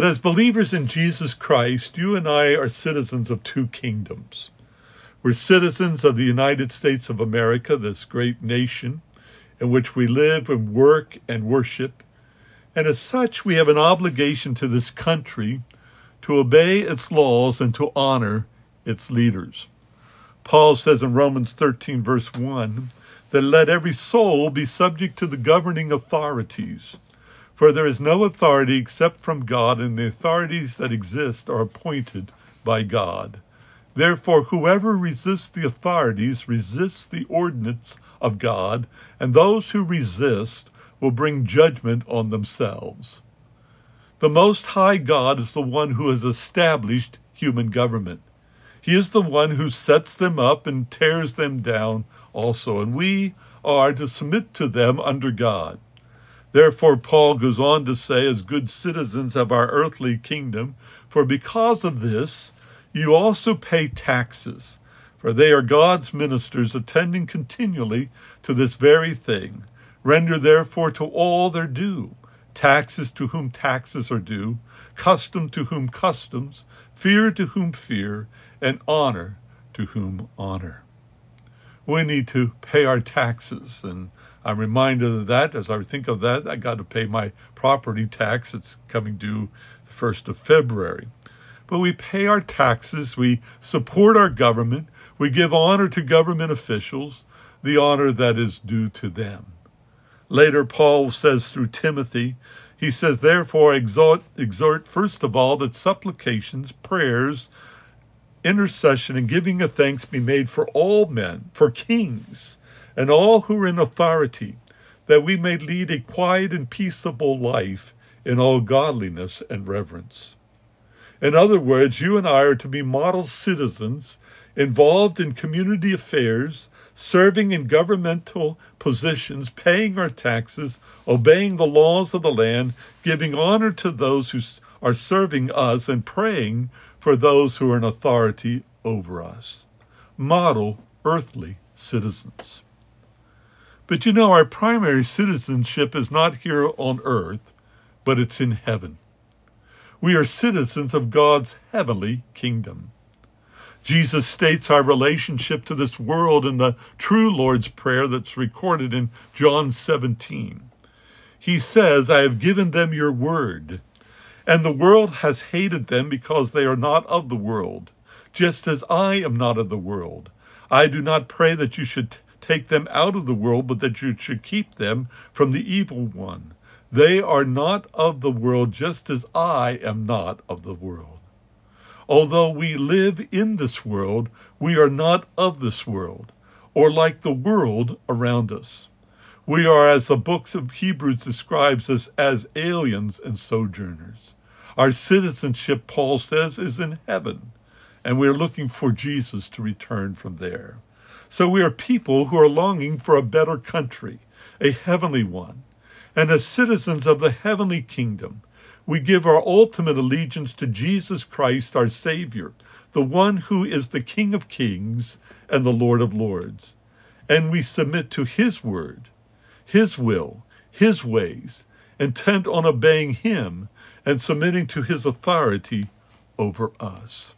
As believers in Jesus Christ, you and I are citizens of two kingdoms. We're citizens of the United States of America, this great nation in which we live and work and worship. And as such, we have an obligation to this country to obey its laws and to honor its leaders. Paul says in Romans 13, verse 1, that let every soul be subject to the governing authorities. For there is no authority except from God, and the authorities that exist are appointed by God. Therefore, whoever resists the authorities resists the ordinance of God, and those who resist will bring judgment on themselves. The Most High God is the one who has established human government. He is the one who sets them up and tears them down also, and we are to submit to them under God. Therefore, Paul goes on to say, as good citizens of our earthly kingdom, for because of this, you also pay taxes, for they are God's ministers attending continually to this very thing. Render therefore to all their due, taxes to whom taxes are due, custom to whom customs, fear to whom fear, and honor to whom honor. We need to pay our taxes, and I'm reminded of that. As I think of that, I got to pay my property tax. It's coming due the 1st of February. But we pay our taxes, we support our government, we give honor to government officials, the honor that is due to them. Later, Paul says through Timothy, he says, therefore exhort first of all that supplications, prayers, intercession, and giving of thanks be made for all men, for kings, and all who are in authority, that we may lead a quiet and peaceable life in all godliness and reverence. In other words, you and I are to be model citizens involved in community affairs, serving in governmental positions, paying our taxes, obeying the laws of the land, giving honor to those who are serving us, and praying for those who are in authority over us. Model earthly citizens. But you know, our primary citizenship is not here on earth, but it's in heaven. We are citizens of God's heavenly kingdom. Jesus states our relationship to this world in the true Lord's Prayer that's recorded in John 17. He says, I have given them your word, and the world has hated them because they are not of the world, just as I am not of the world. I do not pray that you should take them out of the world, but that you should keep them from the evil one. They are not of the world, just as I am not of the world. Although we live in this world, we are not of this world, or like the world around us. We are, as the books of Hebrews describes us, as aliens and sojourners. Our citizenship, Paul says, is in heaven, and we are looking for Jesus to return from there. So we are people who are longing for a better country, a heavenly one. And as citizens of the heavenly kingdom, we give our ultimate allegiance to Jesus Christ, our Savior, the one who is the King of Kings and the Lord of Lords. And we submit to his word, his will, his ways, intent on obeying him and submitting to his authority over us.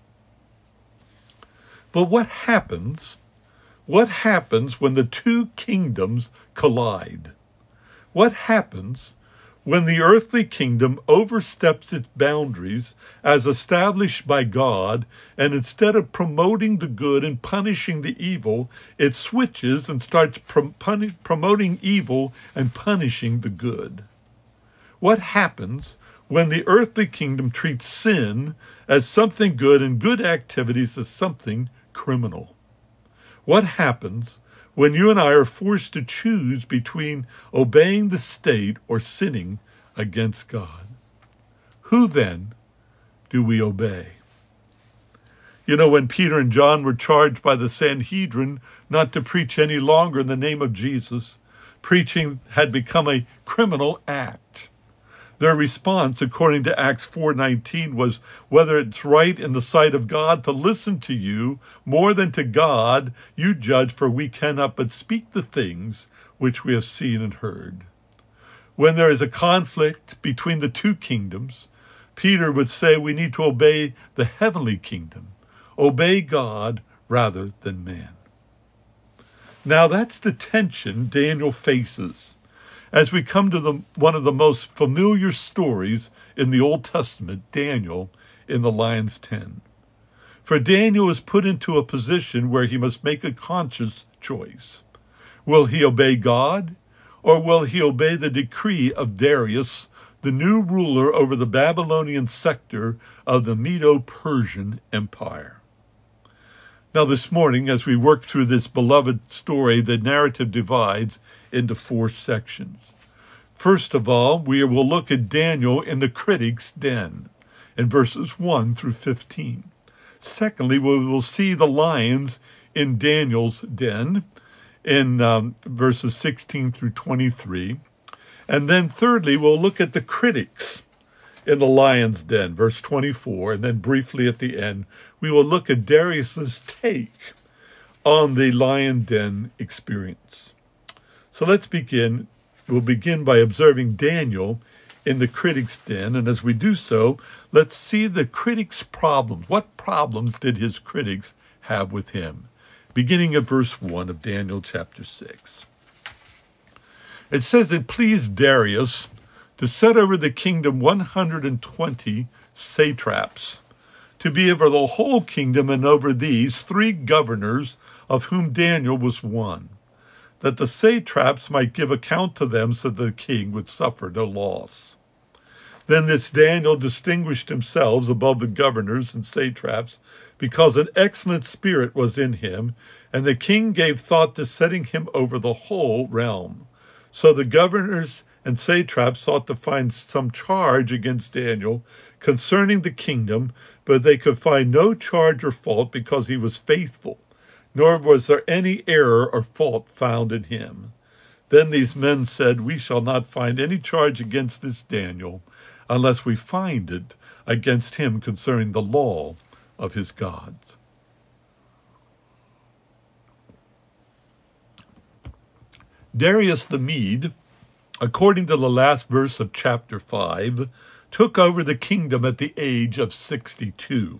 But what happens when the two kingdoms collide? What happens when the earthly kingdom oversteps its boundaries as established by God, and instead of promoting the good and punishing the evil, it switches and starts promoting evil and punishing the good? What happens when the earthly kingdom treats sin as something good and good activities as something criminal? What happens when you and I are forced to choose between obeying the state or sinning against God? Who then do we obey? You know, when Peter and John were charged by the Sanhedrin not to preach any longer in the name of Jesus, preaching had become a criminal act. Their response, according to Acts 4:19, was, whether it's right in the sight of God to listen to you more than to God, you judge, for we cannot but speak the things which we have seen and heard. When there is a conflict between the two kingdoms, Peter would say we need to obey the heavenly kingdom, obey God rather than man. Now that's the tension Daniel faces as we come to one of the most familiar stories in the Old Testament, Daniel in the lion's den. For Daniel is put into a position where he must make a conscious choice. Will he obey God, or will he obey the decree of Darius, the new ruler over the Babylonian sector of the Medo-Persian Empire? Now this morning, as we work through this beloved story, the narrative divides into 4 sections. First of all, we will look at Daniel in the critic's den in verses 1 through 15. Secondly, we will see the lions in Daniel's den in verses 16 through 23. And then thirdly, we'll look at the critics in the lion's den, verse 24. And then briefly at the end, we will look at Darius's take on the lion den experience. So let's begin. We'll begin by observing Daniel in the critic's den. And as we do so, let's see the critic's problems. What problems did his critics have with him? Beginning at verse 1 of Daniel chapter 6. It says, it pleased Darius to set over the kingdom 120 satraps, to be over the whole kingdom, and over these 3 governors, of whom Daniel was one, that the satraps might give account to them, so that the king would suffer no loss. Then this Daniel distinguished himself above the governors and satraps, because an excellent spirit was in him, and the king gave thought to setting him over the whole realm. So the governors and satraps sought to find some charge against Daniel concerning the kingdom, but they could find no charge or fault, because he was faithful, nor was there any error or fault found in him. Then these men said, we shall not find any charge against this Daniel, unless we find it against him concerning the law of his gods. Darius the Mede, according to the last verse of chapter 5, took over the kingdom at the age of 62.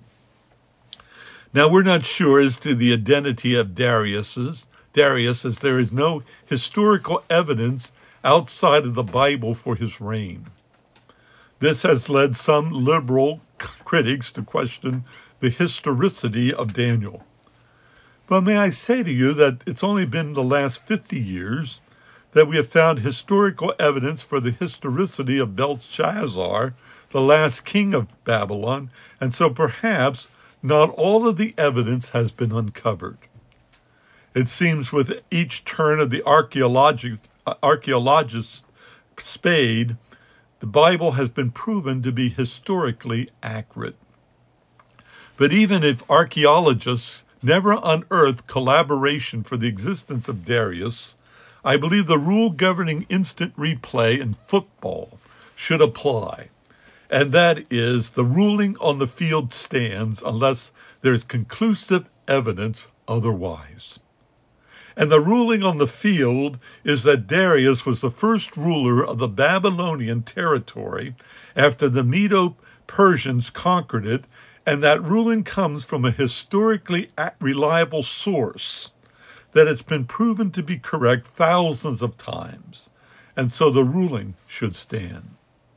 Now we're not sure as to the identity of Darius, as there is no historical evidence outside of the Bible for his reign. This has led some liberal critics to question the historicity of Daniel. But may I say to you that it's only been the last 50 years that we have found historical evidence for the historicity of Belshazzar, the last king of Babylon, and so perhaps not all of the evidence has been uncovered. It seems with each turn of the archaeologist's spade, the Bible has been proven to be historically accurate. But even if archaeologists never unearthed collaboration for the existence of Darius, I believe the rule governing instant replay in football should apply, and that is the ruling on the field stands unless there's conclusive evidence otherwise. And the ruling on the field is that Darius was the first ruler of the Babylonian territory after the Medo-Persians conquered it, and that ruling comes from a historically reliable source that it's been proven to be correct thousands of times, and so the ruling should stand.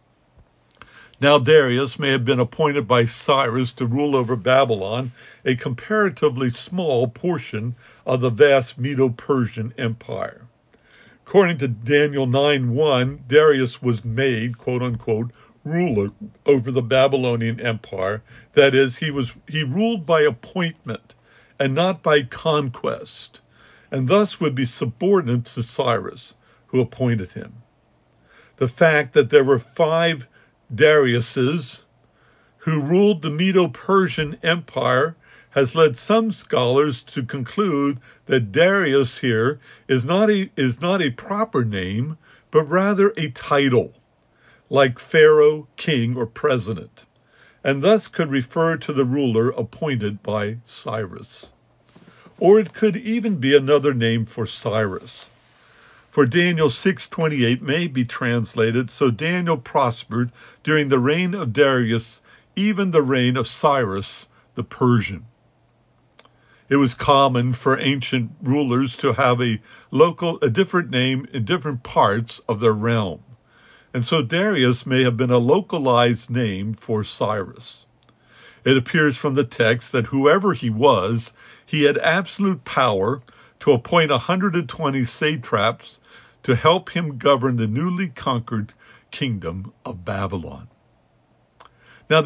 Now Darius may have been appointed by Cyrus to rule over Babylon, a comparatively small portion of the vast Medo-Persian Empire. According to Daniel 9:1, Darius was made, quote-unquote, ruler over the Babylonian Empire. That is, he ruled by appointment and not by conquest, and thus would be subordinate to Cyrus, who appointed him. The fact that there were 5 Dariuses who ruled the Medo-Persian Empire has led some scholars to conclude that Darius here is not a proper name, but rather a title, like Pharaoh, king, or president, and thus could refer to the ruler appointed by Cyrus. Or it could even be another name for Cyrus. For Daniel 6:28 may be translated, so Daniel prospered during the reign of Darius, even the reign of Cyrus the Persian. It was common for ancient rulers to have a different name in different parts of their realm. And so Darius may have been a localized name for Cyrus. It appears from the text that whoever he was, he had absolute power to appoint 120 satraps to help him govern the newly conquered kingdom of Babylon. Now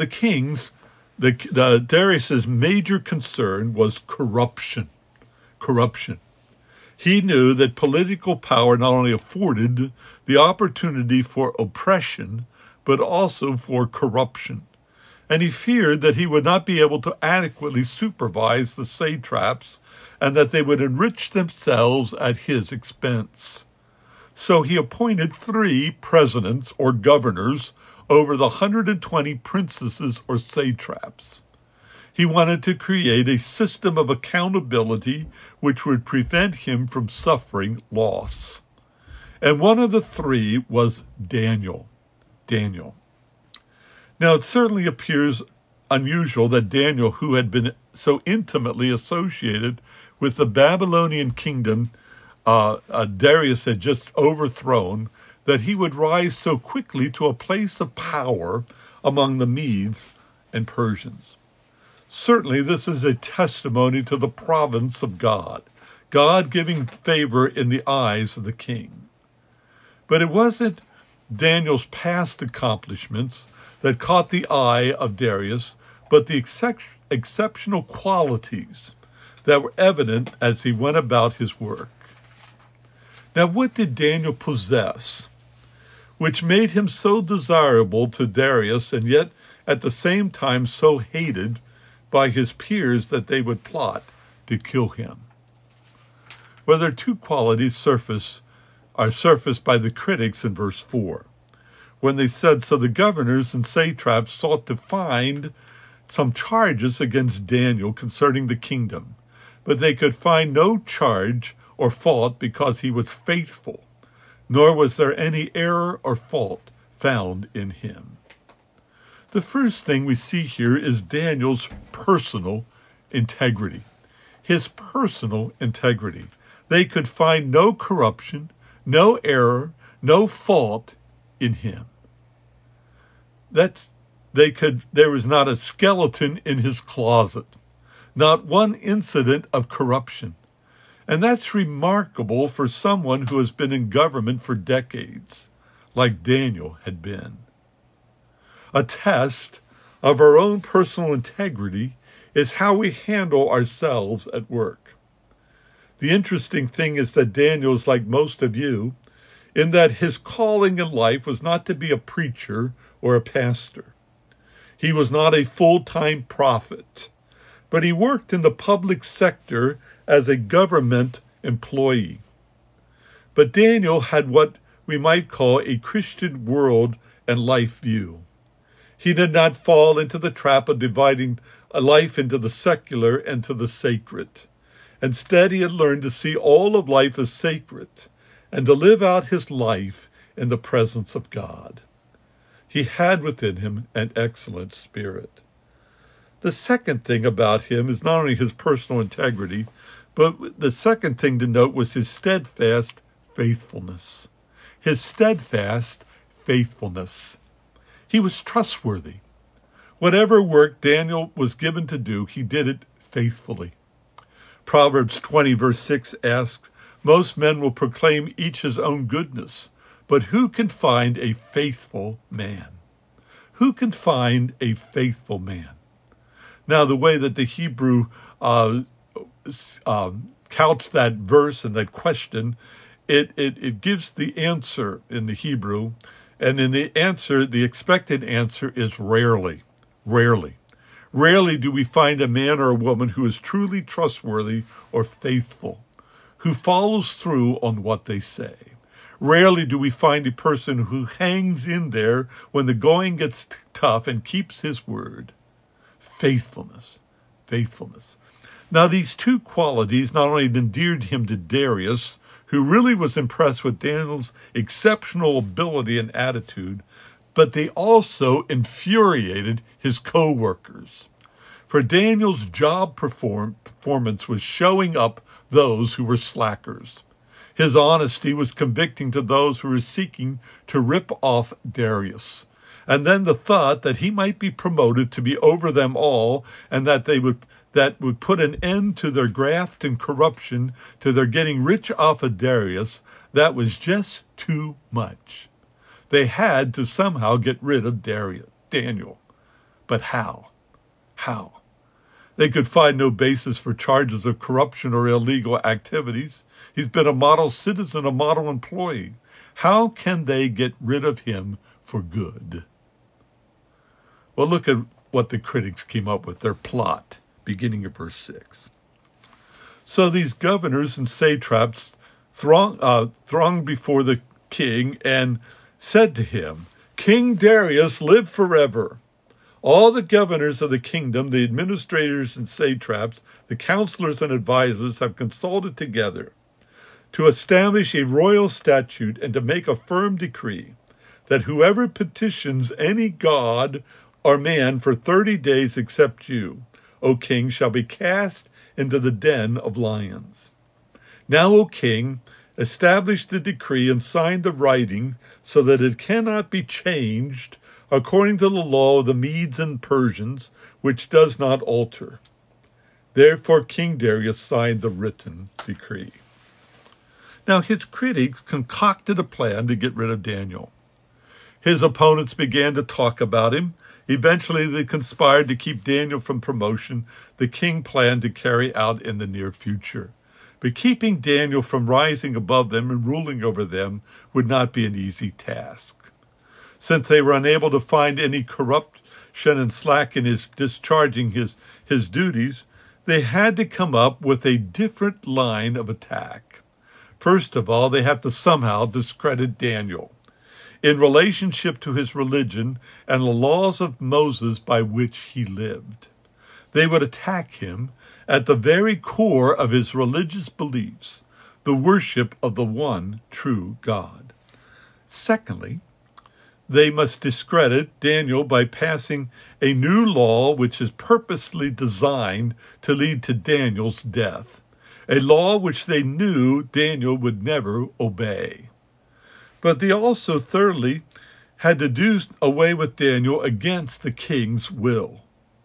Darius's major concern was corruption. Corruption. He knew that political power not only afforded the opportunity for oppression, but also for corruption. And he feared that he would not be able to adequately supervise the satraps and that they would enrich themselves at his expense. So he appointed 3 presidents or governors over the 120 princesses or satraps. He wanted to create a system of accountability which would prevent him from suffering loss. And one of the 3 was Daniel. Now, it certainly appears unusual that Daniel, who had been so intimately associated with the Babylonian kingdom Darius had just overthrown, that he would rise so quickly to a place of power among the Medes and Persians. Certainly, this is a testimony to the providence of God, God giving favor in the eyes of the king. But it wasn't Daniel's past accomplishments that caught the eye of Darius, but the exceptional qualities that were evident as he went about his work. Now, what did Daniel possess, which made him so desirable to Darius and yet at the same time so hated by his peers that they would plot to kill him? Well, there are 2 qualities surfaced by the critics in verse 4. When they said, so the governors and satraps sought to find some charges against Daniel concerning the kingdom, but they could find no charge or fault because he was faithful, nor was there any error or fault found in him. The first thing we see here is Daniel's personal integrity. His personal integrity. They could find no corruption, no error, no fault in him. There was not a skeleton in his closet, not one incident of corruption. And that's remarkable for someone who has been in government for decades, like Daniel had been. A test of our own personal integrity is how we handle ourselves at work. The interesting thing is that Daniel is like most of you, in that his calling in life was not to be a preacher or a pastor. He was not a full-time prophet, but he worked in the public sector as a government employee. But Daniel had what we might call a Christian world and life view. He did not fall into the trap of dividing a life into the secular and to the sacred. Instead, he had learned to see all of life as sacred and to live out his life in the presence of God. He had within him an excellent spirit. The second thing about him is not only his personal integrity, but the second thing to note was his steadfast faithfulness. His steadfast faithfulness. He was trustworthy. Whatever work Daniel was given to do, he did it faithfully. Proverbs 20 verse 6 asks, most men will proclaim each his own goodness, but who can find a faithful man? Who can find a faithful man? Now, the way that the Hebrew couched that verse and that question, it gives the answer in the Hebrew, and in the answer, the expected answer is rarely. Rarely. Rarely do we find a man or a woman who is truly trustworthy or faithful, who follows through on what they say. Rarely do we find a person who hangs in there when the going gets tough and keeps his word. Faithfulness. Faithfulness. Now, these 2 qualities not only endeared him to Darius, who really was impressed with Daniel's exceptional ability and attitude, but they also infuriated his co-workers. For Daniel's job performance was showing up those who were slackers. His honesty was convicting to those who were seeking to rip off Darius. And then the thought that he might be promoted to be over them all, and that would put an end to their graft and corruption, to their getting rich off of Darius, that was just too much. They had to somehow get rid of Daniel. But how? How? They could find no basis for charges of corruption or illegal activities. He's been a model citizen, a model employee. How can they get rid of him for good? Well, look at what the critics came up with, their plot, beginning at verse 6. So these governors and satraps thronged before the king and said to him, "King Darius, live forever. All the governors of the kingdom, the administrators and satraps, the counselors and advisors have consulted together to establish a royal statute and to make a firm decree that whoever petitions any god or man for 30 days except you, O king, shall be cast into the den of lions. Now, O king, establish the decree and sign the writing so that it cannot be changed according to the law of the Medes and Persians, which does not alter." Therefore King Darius signed the written decree. Now his critics concocted a plan to get rid of Daniel. His opponents began to talk about him. Eventually they conspired to keep Daniel from promotion the king planned to carry out in the near future. But keeping Daniel from rising above them and ruling over them would not be an easy task. Since they were unable to find any corruption and slack in his discharging his duties, they had to come up with a different line of attack. First of all, they have to somehow discredit Daniel in relationship to his religion and the laws of Moses by which he lived. They would attack him at the very core of his religious beliefs, the worship of the one true God. Secondly, they must discredit Daniel by passing a new law which is purposely designed to lead to Daniel's death, a law which they knew Daniel would never obey. But they also, thirdly, had to do away with Daniel against the king's will.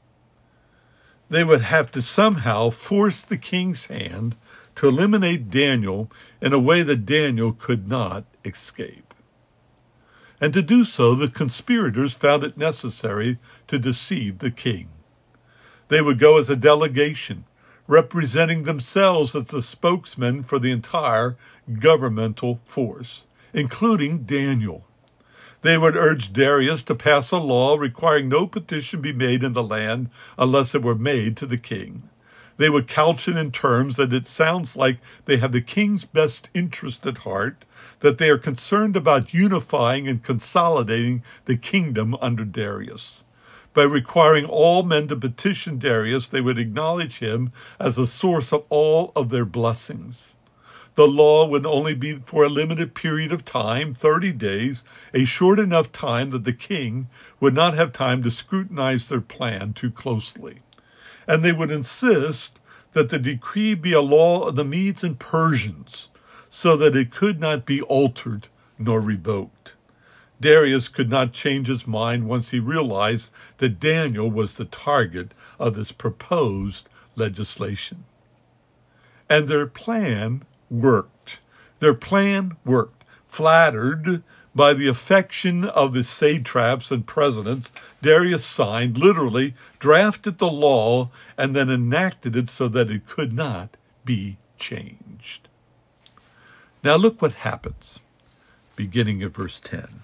They would have to somehow force the king's hand to eliminate Daniel in a way that Daniel could not escape. And to do so, the conspirators found it necessary to deceive the king. They would go as a delegation, representing themselves as the spokesmen for the entire governmental force, including Daniel. They would urge Darius to pass a law requiring no petition be made in the land unless it were made to the king. They would couch it in terms that it sounds like they have the king's best interest at heart, that they are concerned about unifying and consolidating the kingdom under Darius. By requiring all men to petition Darius, they would acknowledge him as the source of all of their blessings. The law would only be for a limited period of time, 30 days, a short enough time that the king would not have time to scrutinize their plan too closely. And they would insist that the decree be a law of the Medes and Persians, so that it could not be altered nor revoked. Darius could not change his mind once he realized that Daniel was the target of this proposed legislation. And their plan worked. Their plan worked. Flattered by the affection of the satraps and presidents, Darius signed, literally drafted the law, and then enacted it so that it could not be changed. Now look what happens, beginning at verse 10.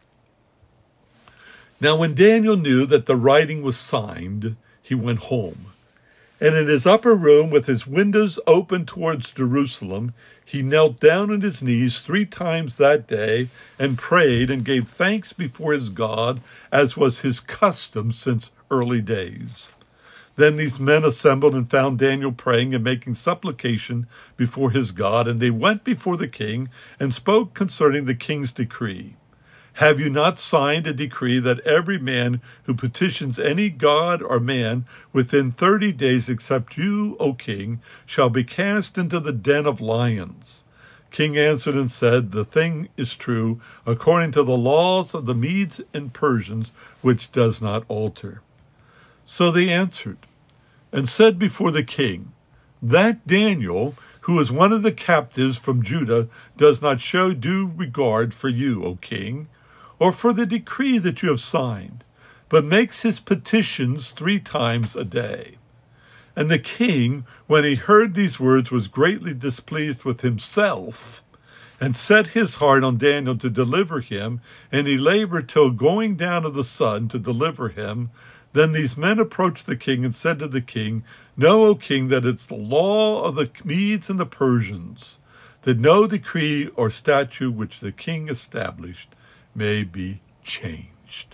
Now when Daniel knew that the writing was signed, he went home. And in his upper room, with his windows open towards Jerusalem, he knelt down on his knees 3 times that day and prayed and gave thanks before his God, as was his custom since early days. Then these men assembled and found Daniel praying and making supplication before his God, and they went before the king and spoke concerning the king's decree. Have you not signed a decree that every man who petitions any god or man within 30 days except you, O king, shall be cast into the den of lions? King answered and said, the thing is true, according to the laws of the Medes and Persians, which does not alter. So they answered and said before the king, that Daniel, who is one of the captives from Judah, does not show due regard for you, O king, or for the decree that you have signed, but makes his petitions 3 times a day. And the king, when he heard these words, was greatly displeased with himself, and set his heart on Daniel to deliver him, and he labored till going down of the sun to deliver him. Then these men approached the king and said to the king, know, O king, that it's the law of the Medes and the Persians, that no decree or statute which the king established may be changed.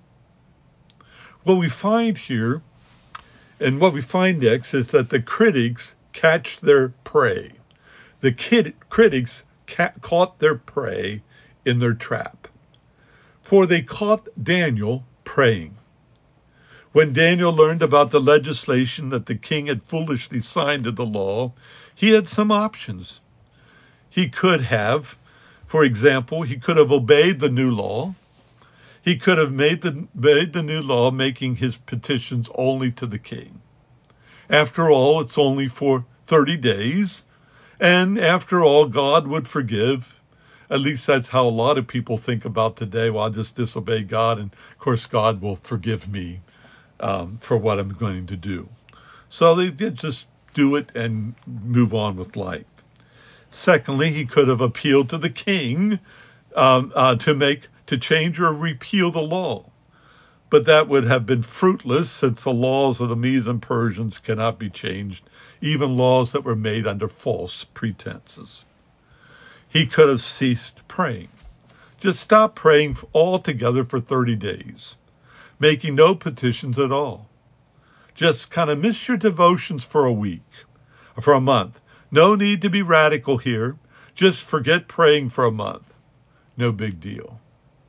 What we find here, and what we find next, is that the critics catch their prey. The critics caught their prey in their trap. For they caught Daniel praying. When Daniel learned about the legislation that the king had foolishly signed into law, he had some options. He could have, for example, he could have obeyed the new law. He could have made the new law, making his petitions only to the king. After all, it's only for 30 days. And after all, God would forgive. At least that's how a lot of people think about today. Well, I'll just disobey God, and of course God will forgive me for what I'm going to do. So they did just do it and move on with life. Secondly, he could have appealed to the king to change or repeal the law. But that would have been fruitless, since the laws of the Medes and Persians cannot be changed, even laws that were made under false pretenses. He could have ceased praying. Just stop praying altogether for 30 days, making no petitions at all. Just kind of miss your devotions for a week, or for a month. No need to be radical here. Just forget praying for a month. No big deal.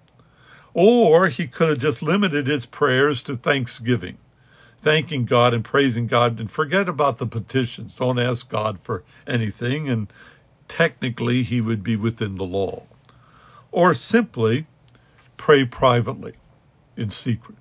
Or he could have just limited his prayers to thanksgiving, thanking God and praising God, and forget about the petitions. Don't ask God for anything, and technically he would be within the law. Or simply pray privately, in secret.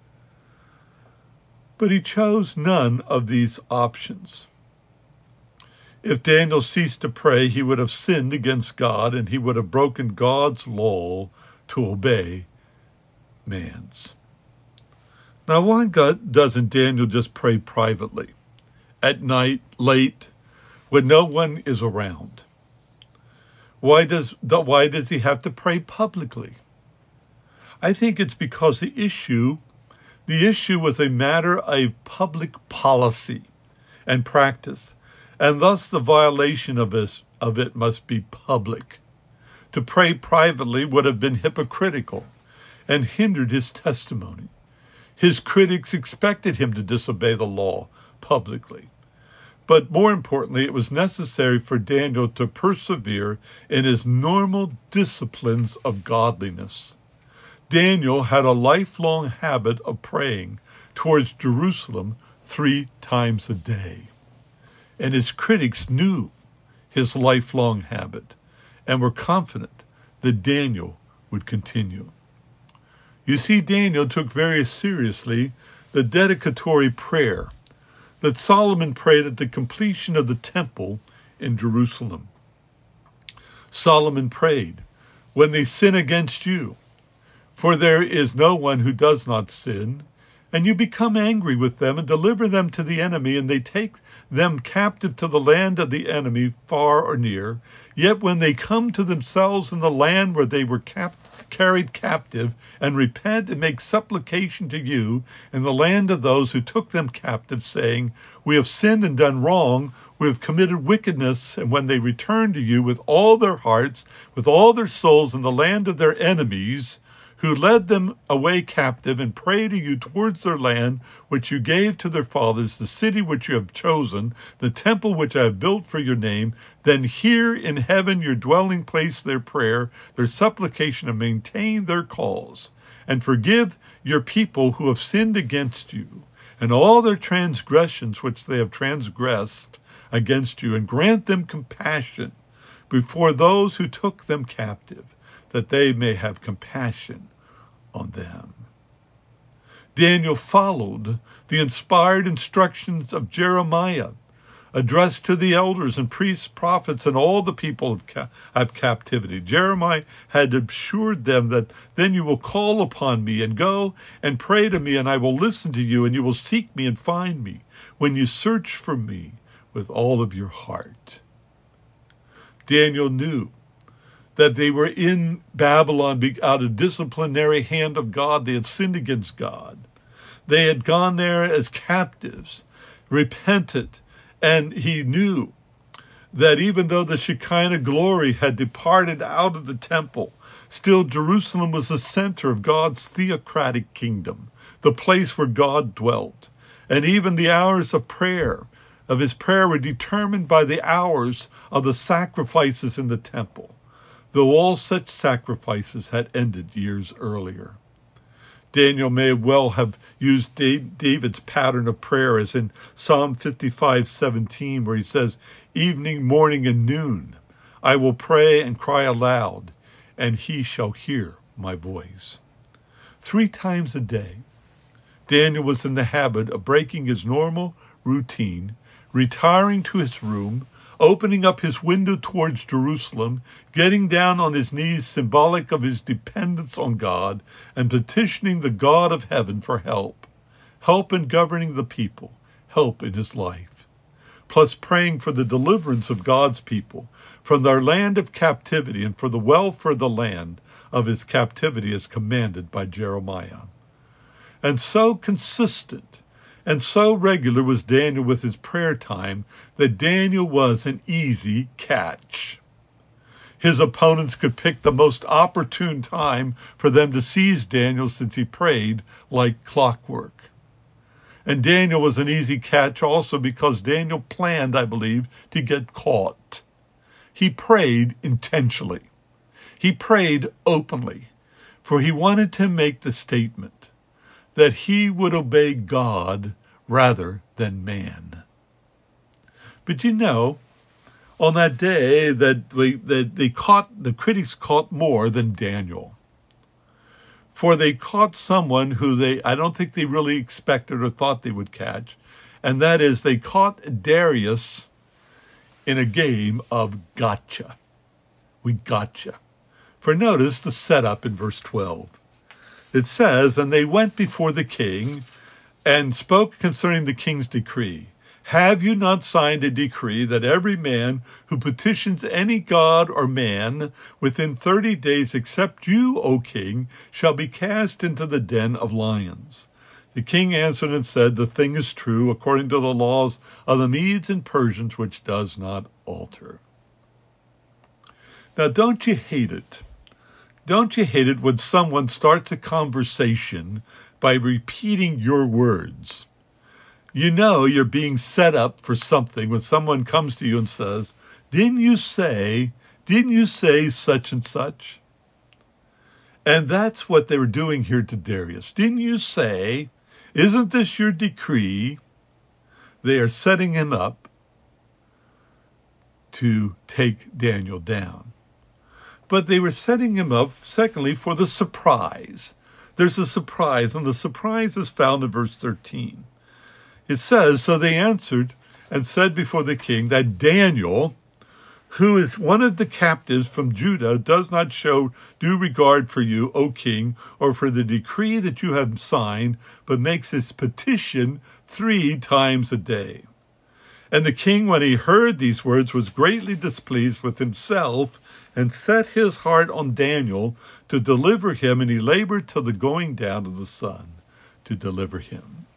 But he chose none of these options. If Daniel ceased to pray, he would have sinned against God, and he would have broken God's law to obey man's. Now, why doesn't Daniel just pray privately, at night, late, when no one is around? Why does he have to pray publicly? I think it's because the issue was a matter of public policy and practice, and thus the violation of it must be public. To pray privately would have been hypocritical and hindered his testimony. His critics expected him to disobey the law publicly. But more importantly, it was necessary for Daniel to persevere in his normal disciplines of godliness. Daniel had a lifelong habit of praying towards Jerusalem 3 times a day. And his critics knew his lifelong habit and were confident that Daniel would continue. You see, Daniel took very seriously the dedicatory prayer that Solomon prayed at the completion of the temple in Jerusalem. Solomon prayed, when they sin against you, for there is no one who does not sin, and you become angry with them and deliver them to the enemy, and they take them captive to the land of the enemy, far or near. Yet when they come to themselves in the land where they were carried captive, and repent and make supplication to you in the land of those who took them captive, saying, we have sinned and done wrong, we have committed wickedness, and when they return to you with all their hearts, with all their souls in the land of their enemies, who led them away captive and prayed to you towards their land, which you gave to their fathers, the city which you have chosen, the temple which I have built for your name, then hear in heaven your dwelling place their prayer, their supplication, and maintain their cause, and forgive your people who have sinned against you, and all their transgressions which they have transgressed against you, and grant them compassion before those who took them captive, that they may have compassion on them. Daniel followed the inspired instructions of Jeremiah, addressed to the elders and priests, prophets, and all the people of captivity. Jeremiah had assured them that then you will call upon me and go and pray to me, and I will listen to you, and you will seek me and find me when you search for me with all of your heart. Daniel knew that they were in Babylon out of disciplinary hand of God. They had sinned against God. They had gone there as captives, repented, and he knew that even though the Shekinah glory had departed out of the temple, still Jerusalem was the center of God's theocratic kingdom, the place where God dwelt. And even the hours of his prayer were determined by the hours of the sacrifices in the temple, though all such sacrifices had ended years earlier. Daniel may well have used David's pattern of prayer, as in Psalm 55:17, where he says, "Evening, morning, and noon, I will pray and cry aloud, and he shall hear my voice." 3 times a day, Daniel was in the habit of breaking his normal routine, retiring to his room, opening up his window towards Jerusalem, getting down on his knees, symbolic of his dependence on God, and petitioning the God of heaven for help in governing the people, help in his life, plus praying for the deliverance of God's people from their land of captivity and for the welfare of the land of his captivity as commanded by Jeremiah. And so consistent and so regular was Daniel with his prayer time that Daniel was an easy catch. His opponents could pick the most opportune time for them to seize Daniel, since he prayed like clockwork. And Daniel was an easy catch also because Daniel planned, I believe, to get caught. He prayed intentionally. He prayed openly, for he wanted to make the statement that he would obey God rather than man. But on that day that the critics caught more than Daniel. For they caught someone who I don't think they really expected or thought they would catch, and that is they caught Darius in a game of gotcha. We gotcha. For notice the setup in verse 12. It says, "And they went before the king and spoke concerning the king's decree. Have you not signed a decree that every man who petitions any god or man within 30 days except you, O king, shall be cast into the den of lions?" The king answered and said, "The thing is true, according to the laws of the Medes and Persians, which does not alter." Now, don't you hate it? Don't you hate it when someone starts a conversation by repeating your words? You know you're being set up for something when someone comes to you and says, didn't you say such and such? And that's what they were doing here to Darius. Didn't you say, isn't this your decree? They are setting him up to take Daniel down. But they were setting him up, secondly, for the surprise. There's a surprise, and the surprise is found in verse 13. It says, "So they answered and said before the king that Daniel, who is one of the captives from Judah, does not show due regard for you, O king, or for the decree that you have signed, but makes his petition 3 times a day." And the king, when he heard these words, was greatly displeased with himself, and set his heart on Daniel to deliver him, and he labored till the going down of the sun to deliver him.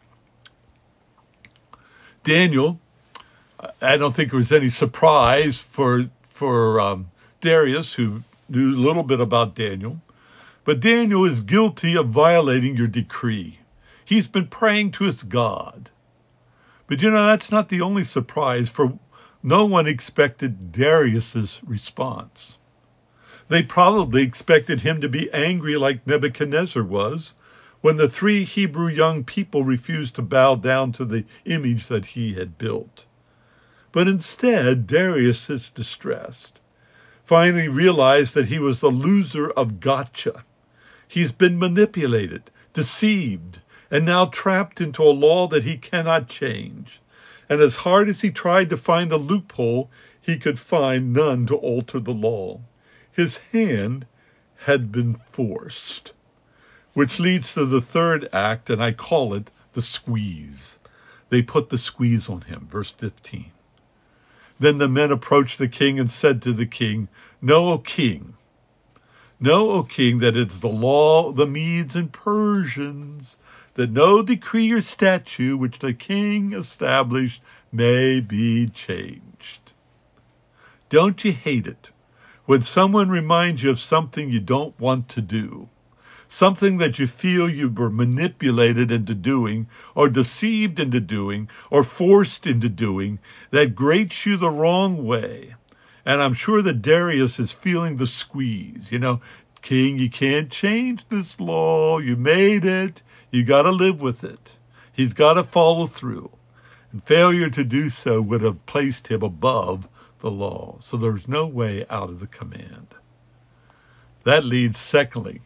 Daniel, I don't think it was any surprise for Darius, who knew a little bit about Daniel, But Daniel is guilty of violating your decree. He's been praying to his God. But that's not the only surprise, for no one expected Darius's response. They probably expected him to be angry like Nebuchadnezzar was when the 3 Hebrew young people refused to bow down to the image that he had built. But instead, Darius is distressed. Finally realized that he was the loser of gotcha. He's been manipulated, deceived, and now trapped into a law that he cannot change. And as hard as he tried to find a loophole, he could find none to alter the law. His hand had been forced. Which leads to the third act, and I call it the squeeze. They put the squeeze on him, verse 15. Then the men approached the king and said to the king, Know, O king, that it's the law of the Medes and Persians, that no decree or statute which the king established may be changed. Don't you hate it when someone reminds you of something you don't want to do? Something that you feel you were manipulated into doing, or deceived into doing, or forced into doing, that grates you the wrong way. And I'm sure that Darius is feeling the squeeze. King, you can't change this law. You made it. You got to live with it. He's got to follow through. And failure to do so would have placed him above the law. So there's no way out of the command. That leads, secondly,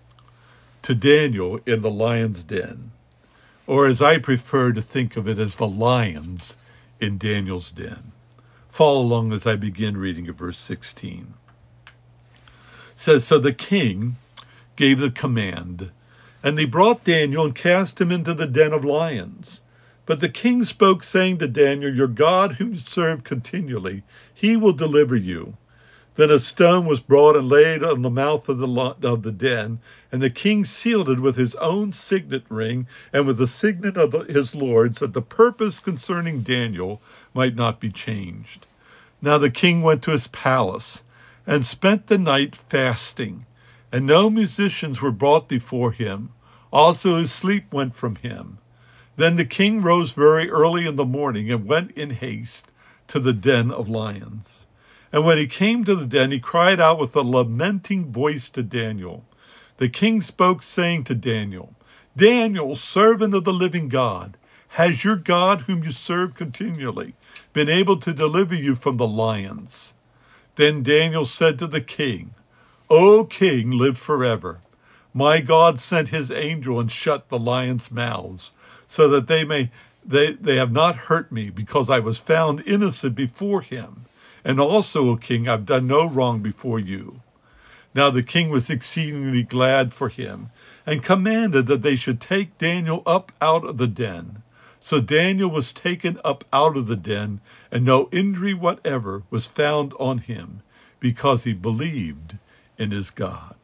to Daniel in the lion's den, or as I prefer to think of it, as the lions in Daniel's den. Follow along as I begin reading at verse 16. It says, So the king gave the command, and they brought Daniel and cast him into the den of lions. But the king spoke, saying to Daniel, Your God, whom you serve continually, he will deliver you. Then a stone was brought and laid on the mouth of the den, and the king sealed it with his own signet ring and with the signet of his lords, that the purpose concerning Daniel might not be changed. Now the king went to his palace and spent the night fasting, and no musicians were brought before him. Also his sleep went from him. Then the king rose very early in the morning and went in haste to the den of lions. And when he came to the den, he cried out with a lamenting voice to Daniel. The king spoke, saying to Daniel, Daniel, servant of the living God, has your God, whom you serve continually, been able to deliver you from the lions? Then Daniel said to the king, O king, live forever. My God sent his angel and shut the lions' mouths, so that they have not hurt me, because I was found innocent before him. And also, O king, I've done no wrong before you. Now the king was exceedingly glad for him, and commanded that they should take Daniel up out of the den. So Daniel was taken up out of the den, and no injury whatever was found on him, because he believed in his God.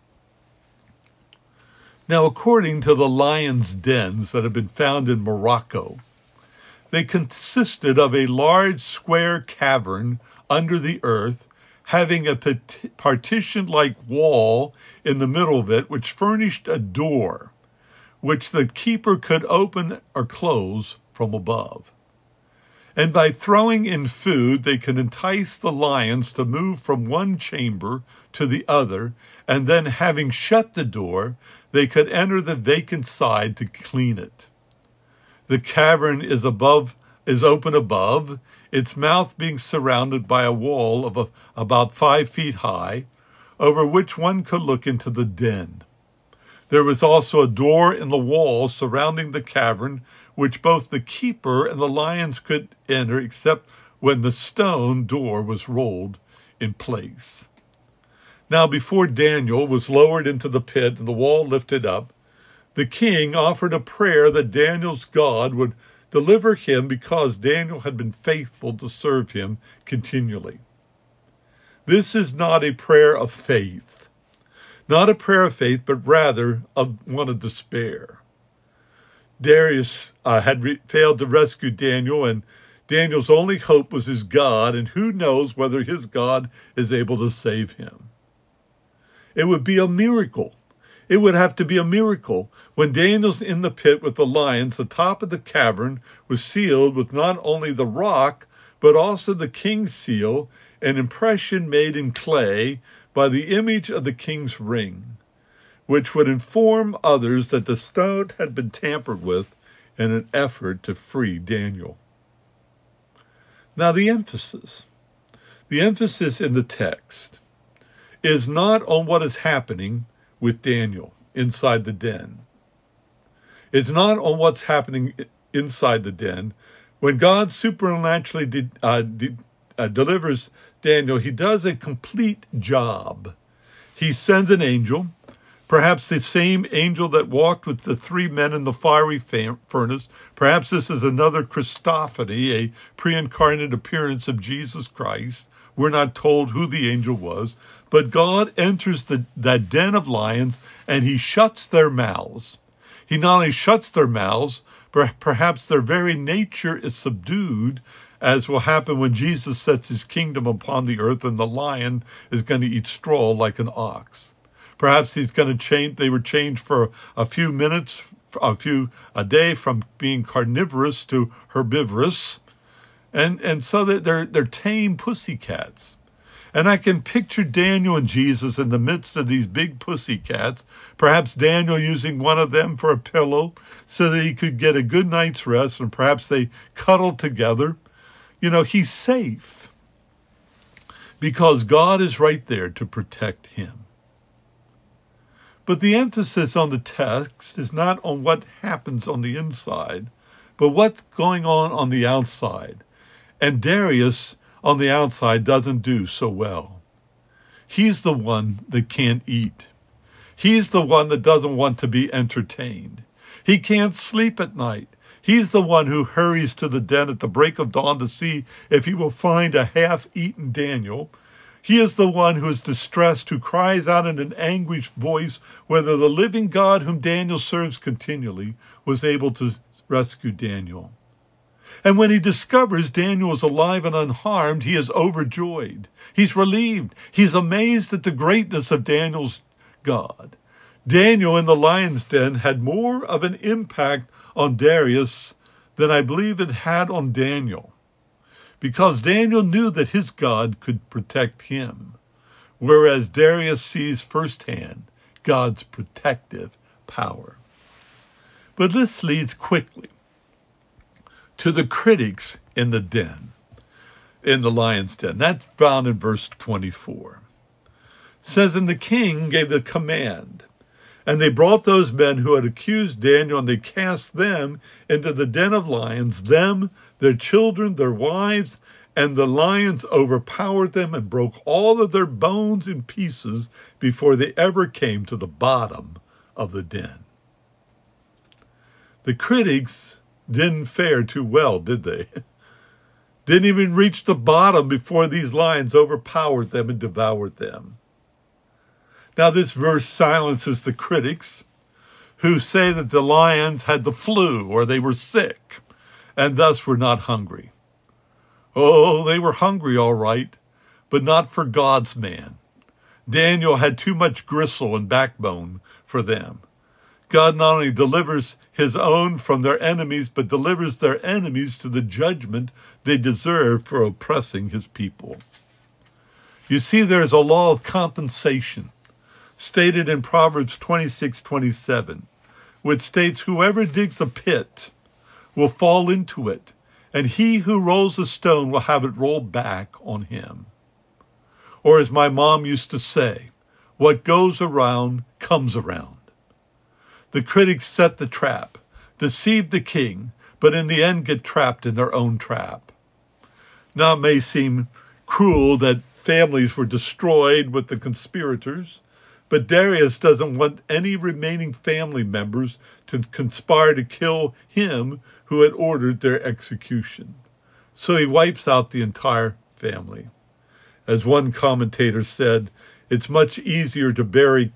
Now, according to the lions' dens that have been found in Morocco, they consisted of a large square cavern under the earth, having a partition-like wall in the middle of it, which furnished a door, which the keeper could open or close from above. And by throwing in food, they could entice the lions to move from one chamber to the other, and then, having shut the door, they could enter the vacant side to clean it. The cavern is open above, its mouth being surrounded by a wall of about 5 feet high, over which one could look into the den. There was also a door in the wall surrounding the cavern, which both the keeper and the lions could enter, except when the stone door was rolled in place. Now before Daniel was lowered into the pit and the wall lifted up, the king offered a prayer that Daniel's God would deliver him, because Daniel had been faithful to serve him continually. This is not a prayer of faith. Not a prayer of faith, but rather one of despair. Darius had failed to rescue Daniel, and Daniel's only hope was his God, and who knows whether his God is able to save him. It would be a miracle It would have to be a miracle. When Daniel's in the pit with the lions, the top of the cavern was sealed with not only the rock, but also the king's seal, an impression made in clay by the image of the king's ring, which would inform others that the stone had been tampered with in an effort to free Daniel. Now the emphasis in the text is not on what is happening with Daniel inside the den. It's not on what's happening inside the den. When God supernaturally delivers Daniel, he does a complete job. He sends an angel, perhaps the same angel that walked with the three men in the fiery furnace. Perhaps this is another Christophany, a pre-incarnate appearance of Jesus Christ. We're not told who the angel was, but God enters that den of lions and he shuts their mouths. He not only shuts their mouths, but perhaps their very nature is subdued, as will happen when Jesus sets his kingdom upon the earth and the lion is going to eat straw like an ox. Perhaps he's going to change. They were changed for a few minutes, a day from being carnivorous to herbivorous. And so they're tame pussycats. And I can picture Daniel and Jesus in the midst of these big pussycats, perhaps Daniel using one of them for a pillow so that he could get a good night's rest, and perhaps they cuddle together. You know, he's safe because God is right there to protect him. But the emphasis on the text is not on what happens on the inside, but what's going on the outside. And Darius on the outside doesn't do so well. He's the one that can't eat. He's the one that doesn't want to be entertained. He can't sleep at night. He's the one who hurries to the den at the break of dawn to see if he will find a half-eaten Daniel. He is the one who is distressed, who cries out in an anguished voice whether the living God whom Daniel serves continually was able to rescue Daniel. And when he discovers Daniel is alive and unharmed, he is overjoyed. He's relieved. He's amazed at the greatness of Daniel's God. Daniel in the lion's den had more of an impact on Darius than I believe it had on Daniel, because Daniel knew that his God could protect him, whereas Darius sees firsthand God's protective power. But this leads quickly to the critics in the den, in the lion's den. That's found in verse 24. It says, and the king gave the command, and they brought those men who had accused Daniel, and they cast them into the den of lions, them, their children, their wives, and the lions overpowered them and broke all of their bones in pieces before they ever came to the bottom of the den. The critics didn't fare too well, did they? Didn't even reach the bottom before these lions overpowered them and devoured them. Now this verse silences the critics who say that the lions had the flu or they were sick and thus were not hungry. Oh, they were hungry, all right, but not for God's man. Daniel had too much gristle and backbone for them. God not only delivers his own from their enemies, but delivers their enemies to the judgment they deserve for oppressing his people. You see, there is a law of compensation stated in Proverbs 26:27, which states, whoever digs a pit will fall into it, and he who rolls a stone will have it rolled back on him. Or as my mom used to say, what goes around comes around. The critics set the trap, deceive the king, but in the end get trapped in their own trap. Now it may seem cruel that families were destroyed with the conspirators, but Darius doesn't want any remaining family members to conspire to kill him who had ordered their execution. So he wipes out the entire family. As one commentator said, it's much easier to bury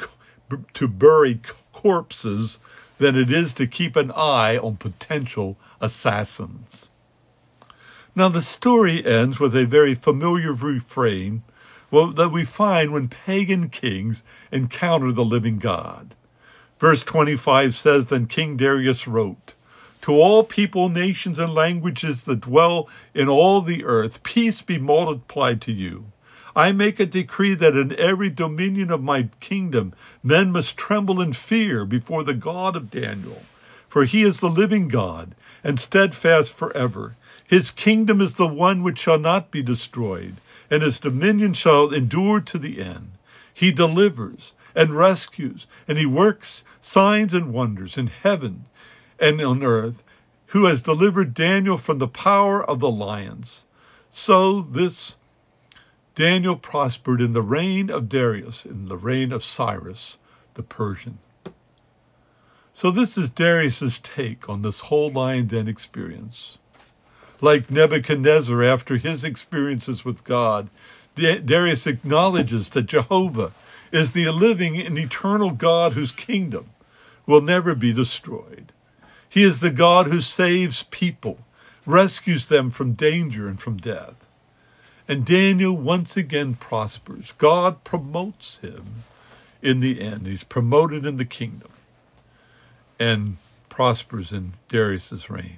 corpses than it is to keep an eye on potential assassins. Now the story ends with a very familiar refrain that we find when pagan kings encounter the living God. Verse 25 says, Then King Darius wrote, To all people, nations, and languages that dwell in all the earth, peace be multiplied to you. I make a decree that in every dominion of my kingdom, men must tremble in fear before the God of Daniel. For he is the living God, and steadfast forever. His kingdom is the one which shall not be destroyed, and his dominion shall endure to the end. He delivers and rescues, and he works signs and wonders in heaven and on earth, who has delivered Daniel from the power of the lions. So this Daniel prospered in the reign of Darius, in the reign of Cyrus the Persian. So this is Darius's take on this whole lion den experience. Like Nebuchadnezzar, after his experiences with God, Darius acknowledges that Jehovah is the living and eternal God whose kingdom will never be destroyed. He is the God who saves people, rescues them from danger and from death. And Daniel once again prospers. God promotes him in the end. He's promoted in the kingdom and prospers in Darius's reign.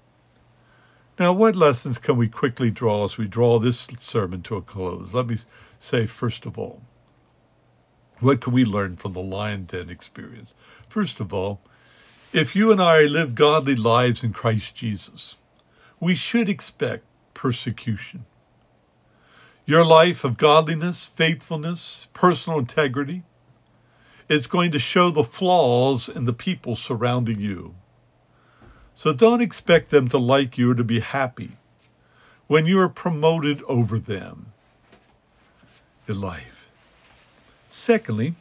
Now, what lessons can we quickly draw as we draw this sermon to a close? Let me say, first of all, what can we learn from the lion den experience? First of all, if you and I live godly lives in Christ Jesus, we should expect persecution. Your life of godliness, faithfulness, personal integrity is going to show the flaws in the people surrounding you. So don't expect them to like you or to be happy when you are promoted over them in life. Secondly,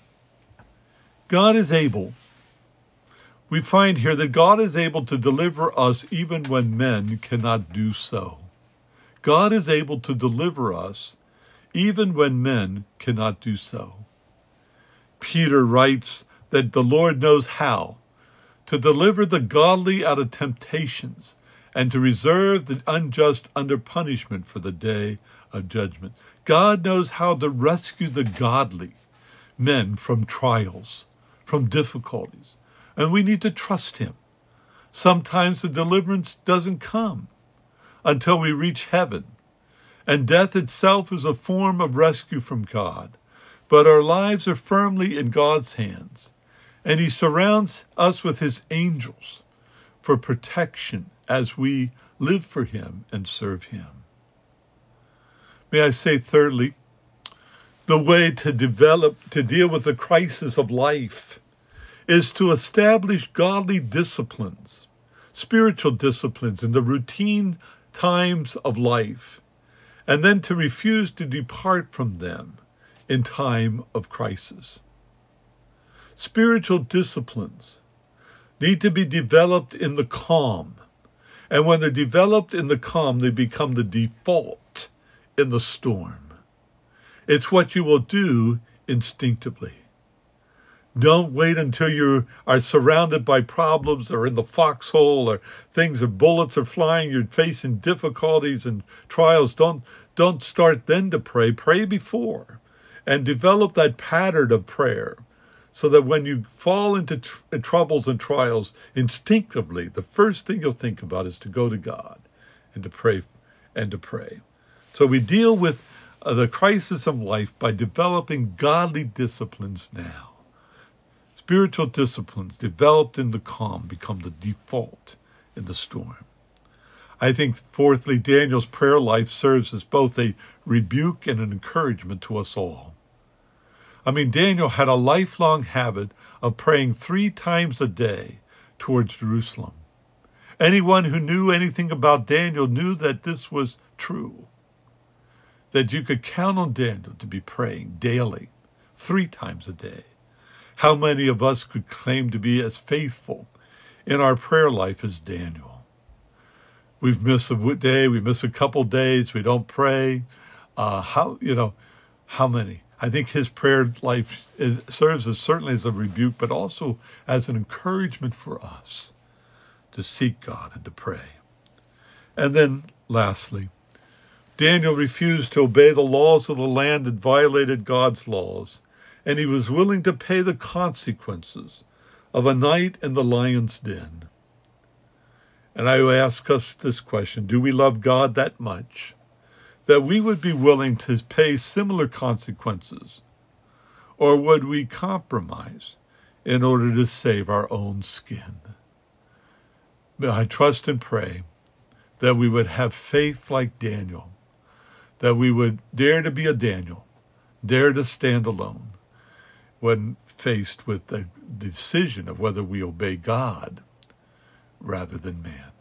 God is able. We find here that God is able to deliver us even when men cannot do so. God is able to deliver us even when men cannot do so. Peter writes that the Lord knows how to deliver the godly out of temptations and to reserve the unjust under punishment for the day of judgment. God knows how to rescue the godly men from trials, from difficulties, and we need to trust him. Sometimes the deliverance doesn't come until we reach heaven, and death itself is a form of rescue from God, but our lives are firmly in God's hands, and he surrounds us with his angels for protection as we live for him and serve him. May I say, thirdly, the way to deal with the crisis of life is to establish godly disciplines, spiritual disciplines in the routine times of life, and then to refuse to depart from them in time of crisis. Spiritual disciplines need to be developed in the calm. And when they're developed in the calm, they become the default in the storm. It's what you will do instinctively. Don't wait until you are surrounded by problems or in the foxhole or things or bullets are flying, you're facing difficulties and trials. Don't start then to pray. Pray before and develop that pattern of prayer, so that when you fall into troubles and trials, instinctively, the first thing you'll think about is to go to God and to pray. So we deal with the crisis of life by developing godly disciplines now. Spiritual disciplines developed in the calm become the default in the storm. I think, fourthly, Daniel's prayer life serves as both a rebuke and an encouragement to us all. Daniel had a lifelong habit of praying 3 times a day towards Jerusalem. Anyone who knew anything about Daniel knew that this was true, that you could count on Daniel to be praying daily, 3 times a day. How many of us could claim to be as faithful in our prayer life as Daniel? We've missed a day, we miss a couple days, we don't pray. How many? I think his prayer life serves as certainly as a rebuke, but also as an encouragement for us to seek God and to pray. And then, lastly, Daniel refused to obey the laws of the land and violated God's laws, and he was willing to pay the consequences of a night in the lion's den. And I ask us this question: do we love God that much that we would be willing to pay similar consequences? Or would we compromise in order to save our own skin? I trust and pray that we would have faith like Daniel, that we would dare to be a Daniel, dare to stand alone when faced with the decision of whether we obey God rather than man.